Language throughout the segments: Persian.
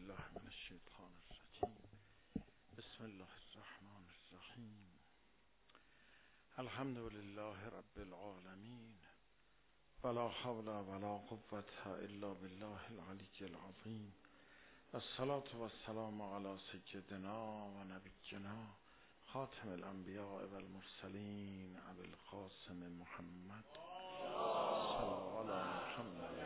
بالله من الشیطان الرجیم. بسم الله الرحمن الرحیم. الحمد لله رب العالمین ولا حول ولا قوة الا بالله العلی العظیم. الصلاة والسلام علی سیدنا و نبینا خاتم الانبیاء والمرسلین ابی القاسم محمد صلی علی محمد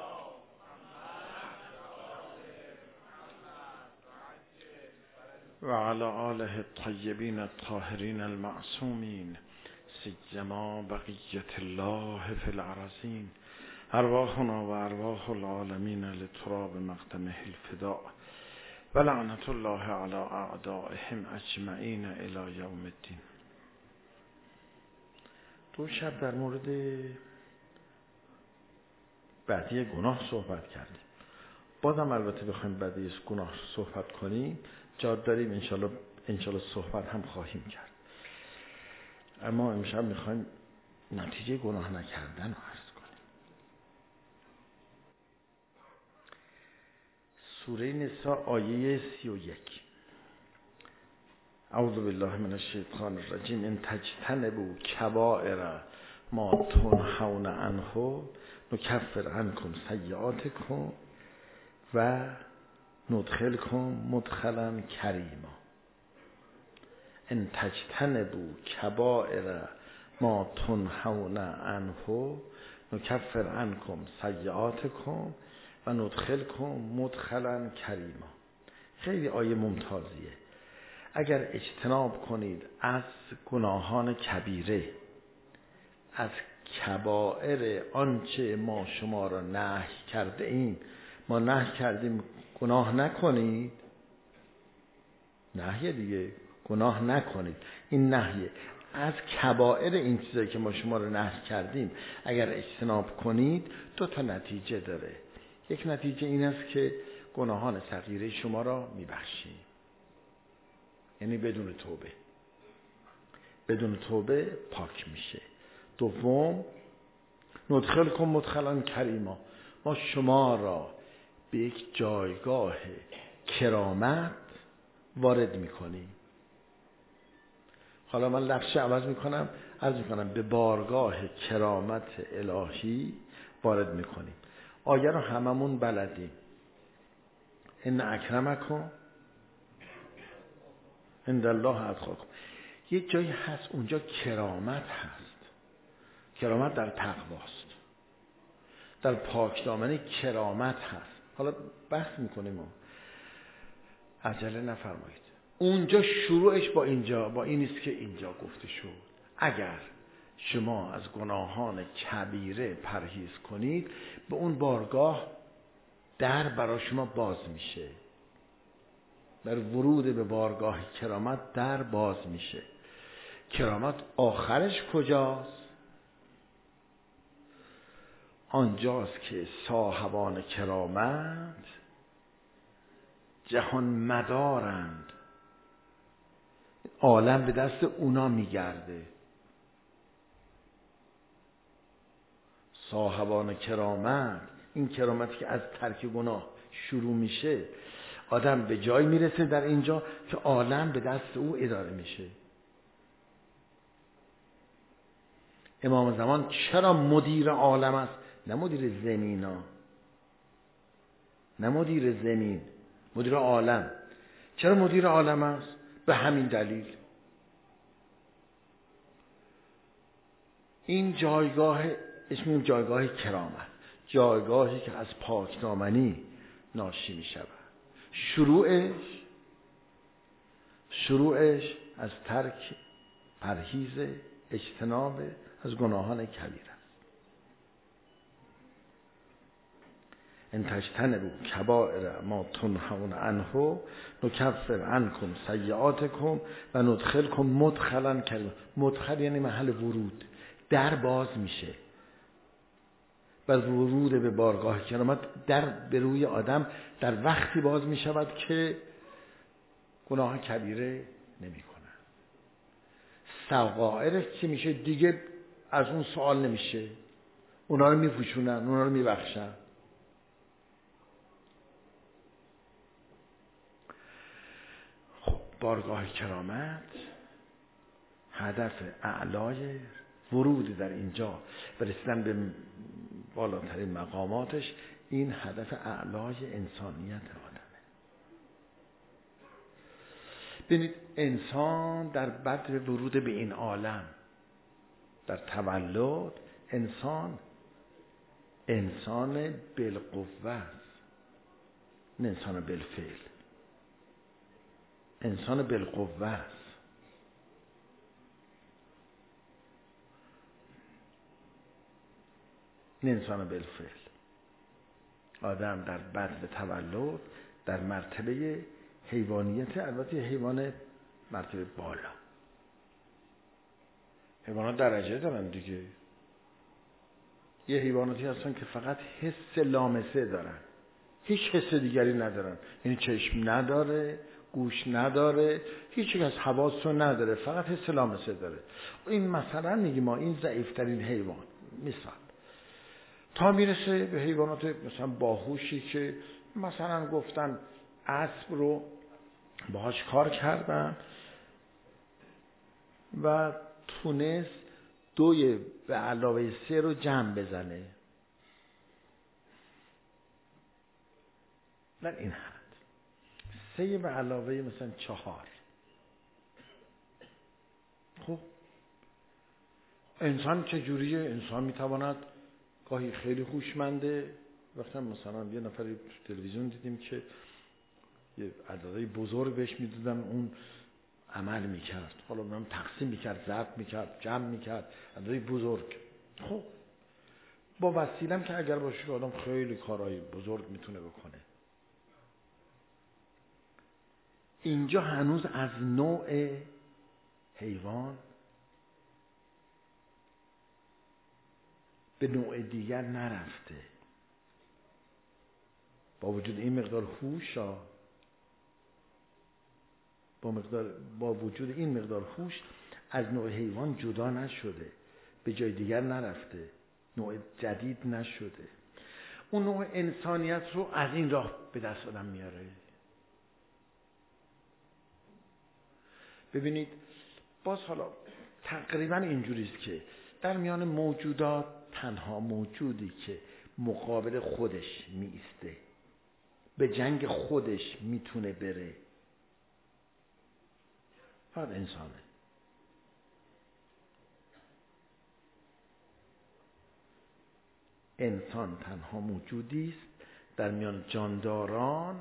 و علی آله الطیبین الطاهرین المعصومین سیما بقیة الله فی الارضین. ارواحنا و ارواح العالمین لتراب مقدمه الفداء و لعنت الله علی اعدائهم اجمعین الی یوم الدین. دو شب در مورد بدی گناه صحبت کردیم. بازم البته بخوایم بدی گناه صحبت کنیم جاد داریم، انشالله صحبت هم خواهیم کرد. اما امشب میخوایم نتیجه گناه نکردن رو عرض کنیم. سوره نساء آیه 31. اعوذ بالله من الشیطان الرجیم. ان تجتنبوا کبائر ما تنهون عنه نکفر عنکم سیئاتکم و ندخلکم مدخلا کریما. ان تجتنبوا کبائر ما تنهون عنه نکفر عنکم سیئاتکم و ندخلکم مدخلا کریما. خیلی آیه ممتازیه. اگر اجتناب کنید از گناهان کبیره، از کبائر آنچه ما شما را نهی کرده ایم، ما نهی کردیم گناه نکنید، نهیه دیگه، گناه نکنید، این نهیه. از کبائر این چیزایی که ما شما رو نهی کردیم اگر اجتناب کنید دو تا نتیجه داره. یک نتیجه این است که گناهان صغیره شما را میبخشیم، یعنی بدون توبه پاک میشه. دوم ندخلکم مدخلا کریما، ما شما را به یک جایگاه کرامت وارد میکنیم. حالا من لفظ عوض میکنم، عرض میکنم به بارگاه کرامت الهی وارد میکنیم. آیه رو هممون بلدیم. ان اکرمکم عند الله اتقاکم. یک جایی هست اونجا کرامت هست. کرامت در تقواست، در پاکدامنی کرامت هست. حالا بحث میکنیم، عجله نفرمایید. اونجا شروعش با این است که اینجا گفته شد اگر شما از گناهان کبیره پرهیز کنید به اون بارگاه در برای شما باز میشه. در ورود به بارگاه کرامت در باز میشه. کرامت آخرش کجاست؟ آنجاست که صاحبان کرامت جهان مدارند، عالم به دست اونا میگرده. صاحبان کرامت، این کرامتی که از ترک گناه شروع میشه، آدم به جای میرسه در اینجا که عالم به دست او اداره میشه. امام زمان چرا مدیر عالم است؟ نه مدیر زمینا، نه مدیر زمین، مدیر عالم. چرا مدیر عالم است؟ به همین دلیل. این جایگاه اسم جایگاه کرامت، جایگاهی که از پاکدامنی ناشی می شود. شروعش از ترک، پرهیز، اجتناب از گناهان کبیره است. ان تجتنبوا کبائر ما تنهون عنه نکفر عنکم سیئاتکم و ندخلکم مدخلا کریما. مدخل یعنی محل ورود، در باز میشه. بر ورود به بارگاه کرامت در به روی آدم در وقتی باز میشود که گناه کبیره نمی کنن. صغائرش چی میشه؟ دیگه از اون سوال نمیشه. اونا رو میپوشونن، اونا رو میبخشن. بارگاه کرامت هدف اعلای ورود در اینجا و رسیدن به بالاترین مقاماتش، این هدف اعلای انسانیت آدمه. ببینید انسان در بدر ورود به این عالم، در تولد، انسان بالقوه است، نه انسان بالفعل. انسان بالقوه است. نه انسان بالفعل. آدم در بدر تولد در مرتبه حیوانیت، البته حیوان مرتبه بالا. حیوانات درجه دارن دیگه. یه حیواناتی هستن که فقط حس لامسه دارن، هیچ حس دیگری ندارن، یعنی چشم نداره، گوش نداره، هیچ یک از حواس رو نداره، فقط حس لامسه داره. این مثلا میگیم ما این ضعیفترین حیوان. مثال تا میرسه به حیوانات مثلا باهوشی که مثلا گفتن اسب رو باهاش کار کردن و تونست 2 به علاوه 3 رو جمع بزنه. در این حد 3 به علاوه مثلا 4. خب انسان چجوریه؟ انسان میتواند گاهی خیلی هوشمنده. وقتی مثلا یه نفری تو تلویزیون دیدیم که یه عددهای بزرگ بهش میدادن، اون عمل میکرد، حالا اونم تقسیم میکرد، ضرب میکرد، جمع میکرد، عددهای بزرگ. خب با وسیله‌ام که اگر باشه آدم خیلی کارهای بزرگ میتونه بکنه. اینجا هنوز از نوع حیوان به نوع دیگر نرفته. با وجود این مقدار هوش، با وجود این مقدار هوش از نوع حیوان جدا نشده، به جای دیگر نرفته، نوع جدید نشده. اون نوع انسانیت رو از این راه به دست آدم میاره. ببینید باز حالا تقریبا اینجوریست که در میان موجودات تنها موجودی که مقابل خودش میسته، به جنگ خودش میتونه بره، فقط انسانه. انسان تنها موجودی است در میان جانداران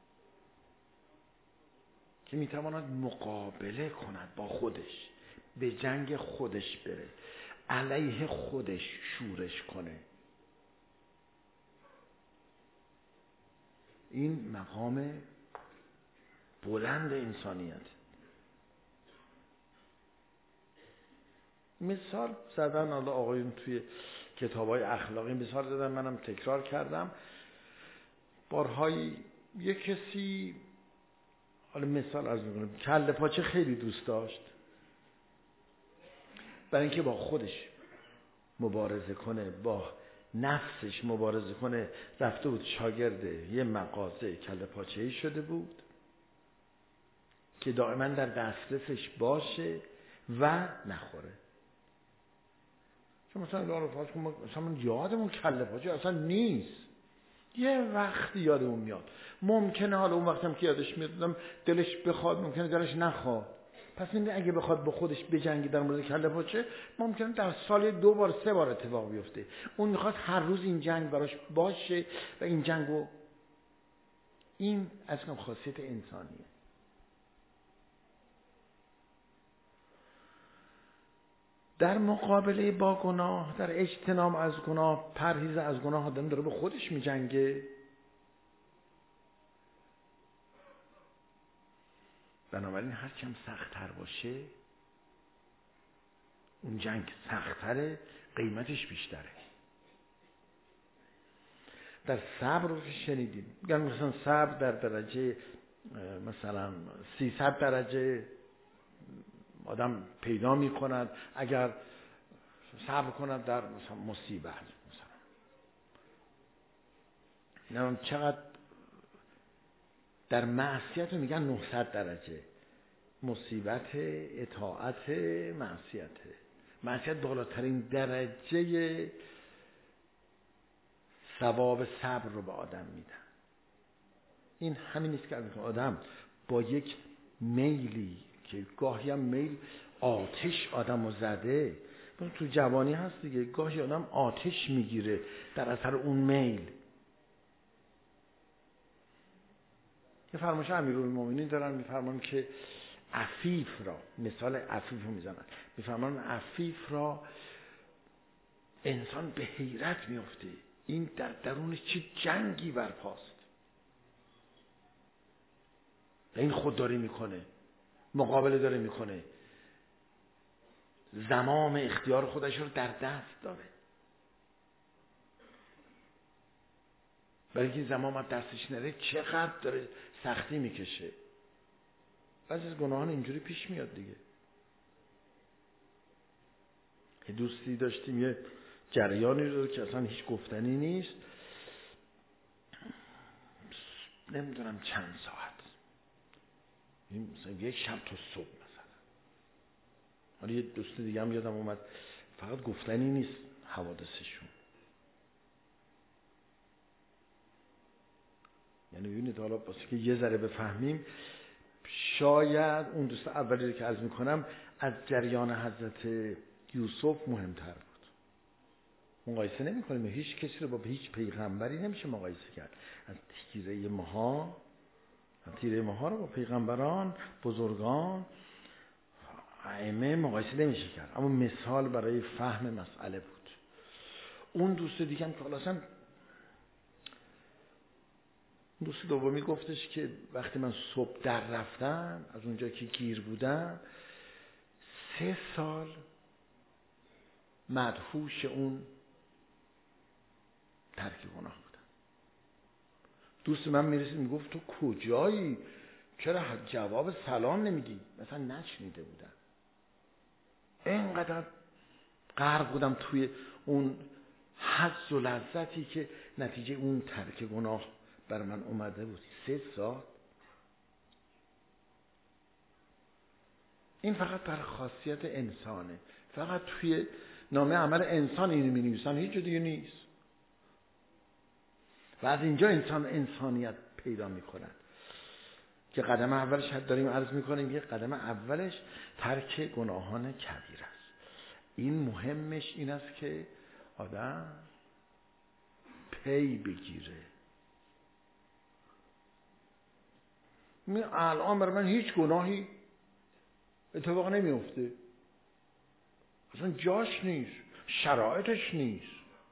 که میتواند مقابله کند با خودش، به جنگ خودش بره، علیه خودش شورش کنه. این مقام بلند انسانیت. مثال زدن حالا آقایون توی کتاب‌های اخلاقی مثال زدن، منم تکرار کردم بارهای. یک کسی، حالا مثال عرض می‌کنم، کله پاچه خیلی دوست داشت. برای اینکه با خودش مبارزه کنه، با نفسش مبارزه کنه، رفته بود شاگرد یه مغازه کله پاچه‌ای شده بود که دائما در دسترسش باشه و نخوره. چون مثلا یادمون کله پاچه اصلا نیست، یه وقتی یادمون میاد. ممکنه حالا اون وقتم که یادش میاد دلش بخواد، ممکنه دلش نخواد. پس این اگه بخواد با خودش بجنگه در مورد کله پاچه، ممکنه در سال 2 بار 3 بار اتفاق بیفته. اون میخواد هر روز این جنگ براش باشه و این جنگو، این از کم خاصیت انسانیه. در مقابله با گناه، در اجتناب از گناه، پرهیز از گناه، آدم داره به خودش میجنگه. بنابراین هر چم سخت‌تر باشه، اون جنگ سخت‌تره، قیمتش بیشتره. در صبر رو که شنیدیم، میگن مثلا صبر در درجه مثلا 300 درجه آدم پیدا می‌کند اگر صبر کند در مثلا مصیبت. مثلا چقدر در معصیت رو میگن 900 درجه، مصیبت اطاعت معصیته. معصیت بالاترین درجه ثواب صبر رو به آدم میدن. این همین نیست که آدم با یک میلی که گاهی هم میل آتش آدم رو زده، تو جوانی هست دیگه، گاهی آدم آتش میگیره در اثر اون میل. یه فرمایش امیرالمومنین دارن، میفرمان که عفیف را، مثال عفیف رو میزنن، میفرمان عفیف را انسان به حیرت میفته این در درونش چه جنگی برپاست. این خودداری میکنه، مقابله داره میکنه، زمام اختیار خودش رو در دست داره، برای اینکه این زمام از دستش نره چقدر داره سختی میکشه. بعضی از گناهان اینجوری پیش میاد دیگه. یه دوستی داشتیم، یه جریانی رو که اصلا هیچ گفتنی نیست، نمیدونم چند ساعت، مثلا یک شب تا صبح مثلا. حالا یه دوست دیگه هم یادم اومد، فقط گفتنی نیست حوادثشون. یعنی ببینید، حالا واسه که یه ذره بفهمیم، شاید اون دوست اولی که عرض میکنم از جریان حضرت یوسف مهمتر بود. مقایسه نمی کنیم، هیچ کسی رو با هیچ پیغمبری نمیشه مقایسه کرد. از تیره ماها رو با پیغمبران بزرگان ائمه مقایسه نمیشه کرد، اما مثال برای فهم مسئله بود. اون دوست دیگه هم که خلاصا دوست دومی گفتش که وقتی من صبح در رفتم از اونجا که گیر بودم 3 سال مدهوش اون ترک گناه بودم. دوست من میرسید میگفت تو کجایی؟ چرا جواب سلام نمیدی؟ مثلا نشنیده بودم. اینقدر غرق بودم توی اون حظ و لذتی که نتیجه اون ترک گناه بر من اومده بود. 3 سال. این فقط در خاصیت انسانه، فقط توی نامه عمل انسان اینو می نویسن، هیچ دیگه نیست. و از اینجا انسان انسانیت پیدا می کند که قدم اولش داریم عرض می کنیم، یه قدم اولش ترک گناهان کبیر است. این مهمش این است که آدم پی بگیره. الان برای من هیچ گناهی اتفاق نمیفته، اصلا جاش نیست، شرایطش نیست.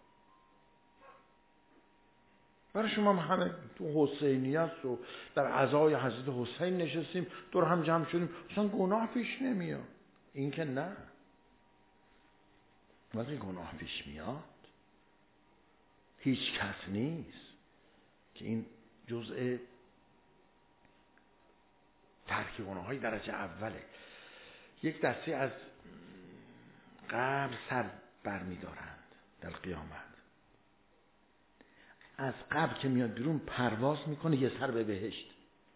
برای شما همه تو حسینی است و در عزای حضرت حسین نشستیم دور هم جمع شدیم، اصلا گناه پیش نمیاد. این که نه، وقتی گناه پیش میاد هیچ کس نیست که این جزء ترک گناه‌های درجه اوله. یک دسته از قبر سر برمی‌دارند در قیامت، از قبر که میاد بیرون پرواز میکنه یه سر به بهشت.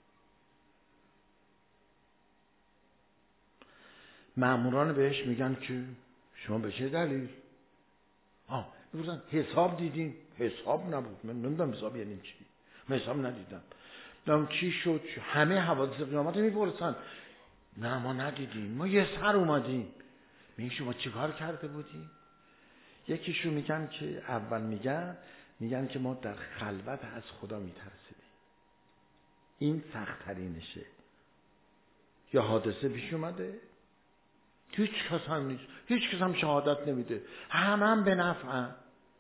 مأموران بهشت میگن که شما به چه دلیل؟ میگن حساب دیدیم. حساب نبود، من نمیدونم حساب یعنی چی، من حساب ندیدم. چی شد؟ همه حوادث قیامت میپرسن. نه ما ندیدیم، ما یه سر اومدیم. میگن شما چیکار کرده بودیم؟ یکیشون میگن که اول میگن که ما در خلوت از خدا میترسیدیم، این سخت ترینشه. یا حادثه پیش اومده، هیچ کس هم نیست، هیچ کس هم شهادت نمیده، هم به نفعم.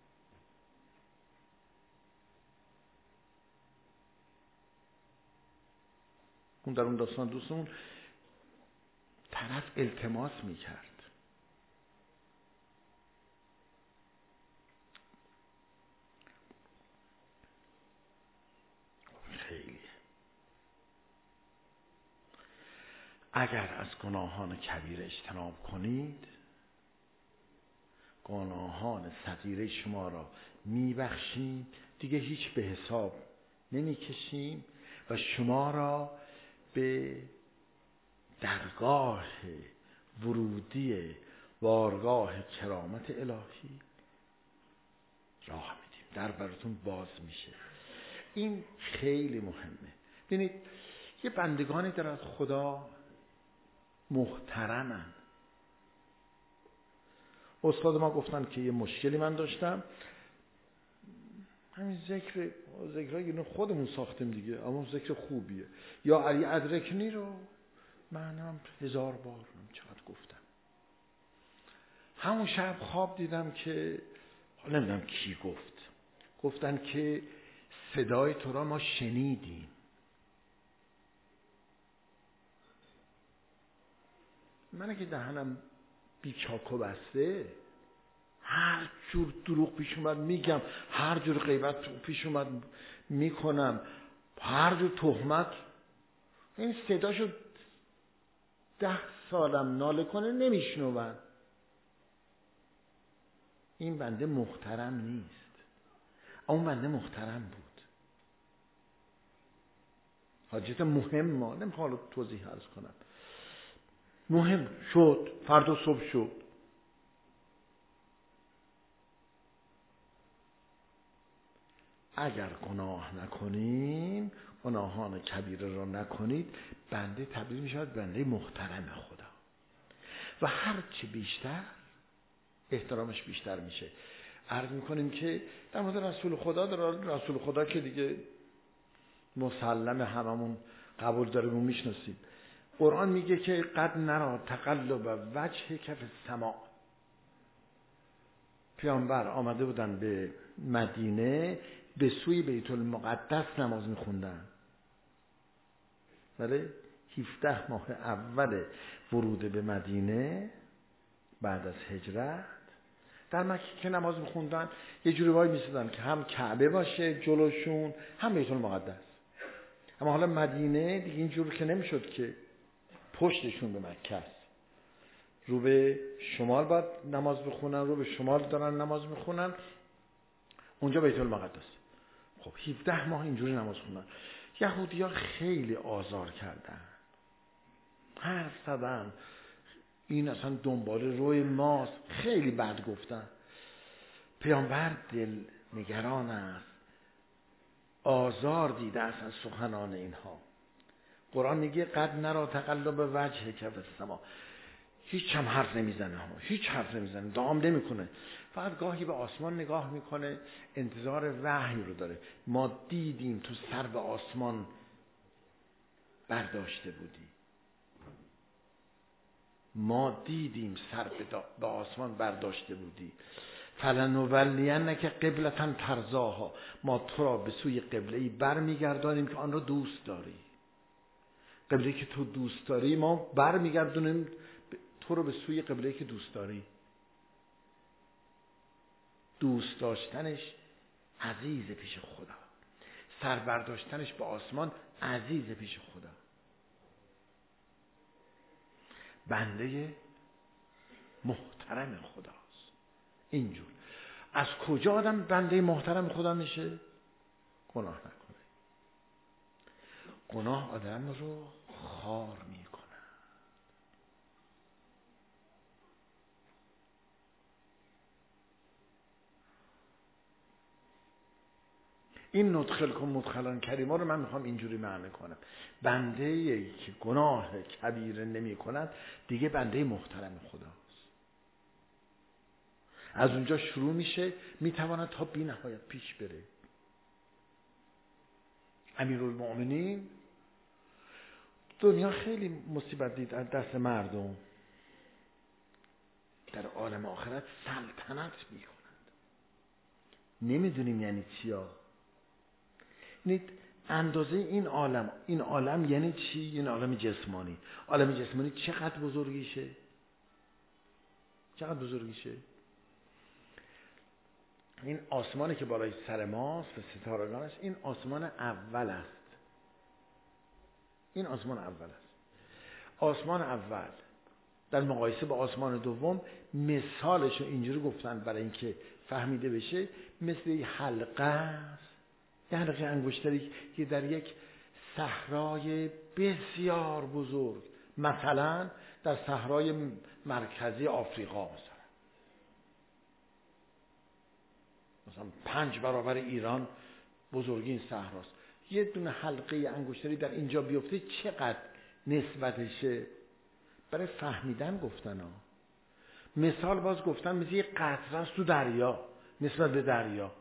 اون در اون داستان دوستمون طرف التماس میکرد، خیلی اگر از گناهان کبیره اجتناب کنید گناهان صغیره شما را میبخشیم، دیگه هیچ به حساب نمیکشیم و شما را به درگاه ورودی بارگاه کرامت الهی راه میدیم، در براتون باز میشه. این خیلی مهمه. ببینید یه بندگانی در از خدا محترمن. استاد ما گفتن که یه مشکلی من داشتم، همین ذکرهای خودمون ساختیم دیگه، اما ذکر خوبیه. یا علی ادرکنی رو منم 1000 بار چقدر گفتم. همون شب خواب دیدم که نمیدونم کی گفتن که صدای تو را ما شنیدیم. من که دهنم بیچاک و بسته، هر جور دروغ پیش اومد میگم، هر جور غیبت پیش اومد میکنم، هر جور تهمت. این صداشو 10 سالم ناله کنه نمیشنون. این بنده محترم نیست. اون بنده محترم بود. حاجت مهم ما نمیخوام توضیح عرض کنم. مهم شد، فردا صبح شد. اگر گناه نکنیم، گناهان کبیره را نکنید، بنده تبدیل میشود بنده محترم خدا و هرچی بیشتر احترامش بیشتر میشه. عرض میکنیم که در مورد رسول خدا که دیگه مسلم هممون قبول داریم و میشناسیم. قرآن میگه که قد نرا تقلب وجهک فی السماء. پیامبر آمده بودن به مدینه، به سوی بیت المقدس نماز میخوندن. ولی 17 ماه اول ورود به مدینه بعد از هجرت در مکه که نماز میخوندن، یه جوری وای میسیدن که هم کعبه باشه جلوشون، هم بیت المقدس. اما حالا مدینه دیگه اینجور که نمیشد که پشتشون به مکه است. رو به شمال باید نماز بخونن، رو به شمال دارن نماز میخونن، اونجا بیت المقدس. خب 17 ماه اینجوری نماز خوندن. یهودی‌ها خیلی آزار کردن، حرف زدن، این اصلا دنبال روی ماست، خیلی بد گفتن. پیامبر دل نگران است، آزار دیده است از سخنان اینها. قرآن میگه قد نرا تقلب وجهک فی السماء. هیچ هم حرف نمیزنه، هیچ حرف نمیزنه، دام نمیکنه، فقط گاهی به آسمان نگاه میکنه، انتظار وحی رو داره. ما دیدیم تو سر به آسمان برداشته بودی، ما دیدیم سر به آسمان برداشته بودی. فلنولینک قبلة ترضاها. ما تو را به سوی قبله‌ای برمیگردانیم که آن را دوست داری. قبله‌ای که تو دوست داری ما برمیگردونیم تو رو به سوی قبله‌ای که دوست داری. دوست داشتنش عزیز پیش خدا، سر برداشتنش به آسمان عزیز پیش خدا. بنده محترم خداست. اینجور از کجا آدم بنده محترم خدا میشه؟ گناه نکنه. گناه آدم رو خار میکنه. این ندخلکم مدخلا کریما رو من میخوام اینجوری معنی کنم. بنده که گناه کبیره نمی کند دیگه بنده محترم خداست. از اونجا شروع میشه، میتواند تا بی نهایت پیش بره. امیرالمؤمنین دنیا خیلی مصیبت دید از دست مردم، در عالم آخرت سلطنت میکنند. نمیدونیم یعنی چیا. اندازه این عالم یعنی چی؟ این عالم جسمانی. عالم جسمانی چقدر بزرگیشه؟ این آسمانی که بالای سر ماست و ستارگان است، این آسمان اول است. آسمان اول در مقایسه با آسمان دوم مثالش رو اینجوری گفتن برای اینکه فهمیده بشه، مثل یک حلقه است، یه حلقه انگشتری که در یک صحرای بسیار بزرگ مثلا در صحرای مرکزی آفریقا مثلا 5 برابر ایران بزرگی این صحراست. یه دونه حلقه انگشتری در اینجا بیفته چقدر نسبتشه؟ برای فهمیدن گفتن ها. مثال باز گفتن مثل یه قطره است تو دریا نسبت به دریا.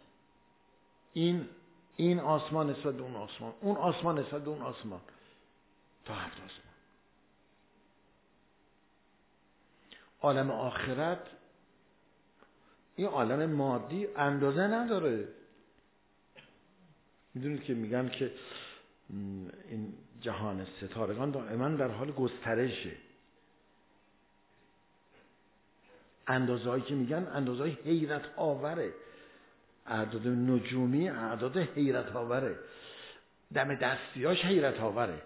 این آسمان نسبت به اون آسمان، اون آسمان نسبت به اون آسمان، تا 7 آسمان. عالم آخرت، این عالم مادی اندازه نداره. میدونید که میگن که این جهان ستارگان دائما در حال گسترشه. اندازه هایی که میگن اندازه های حیرت آوره، اعداد نجومی اعداد حیرت آوره، دم دستیاش حیرت آوره.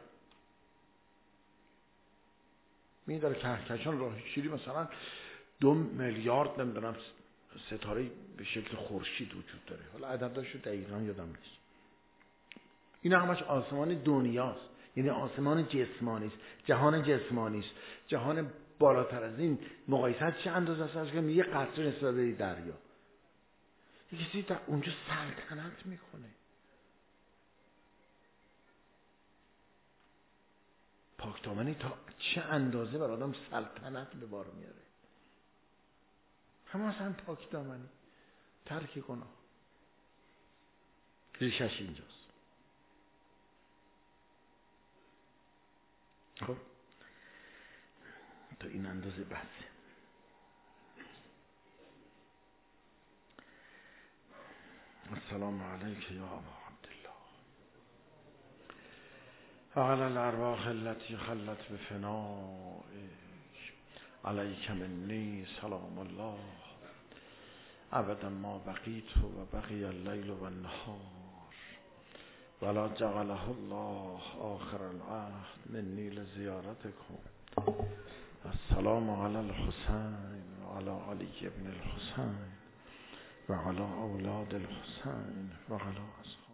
می داره کهکشان راه شیری مثلا 2 میلیارد نمیدونم ستاره به شکل خورشید وجود داره. حالا عدداشو دقیقاً یادم نیست. این همش آسمان دنیاست، یعنی آسمان جسمانی است، جهان جسمانی است. جهان بالاتر از این مقایسه چه اندازه است که یه قطره نسبت به دریا. یه کسی در اونجا سلطنت میکنه. پاکدامنی تا چه اندازه بر آدم سلطنت به بار میاره. همه اصلا پاکدامنی، ترک گناه، ریشش اینجاست. خب تا این اندازه بسه. السلام علیک یا ابا عبدالله وعلى الارواح التي خلت بفنائك علیک منی سلام الله ابدا ما بقیت و بقی اللیل و النهار ولا جعله الله آخر العهد منی لزیارتکم. السلام علی الحسین و علی علی ابن الحسین و علی اولاد الحسین و علی اصحاب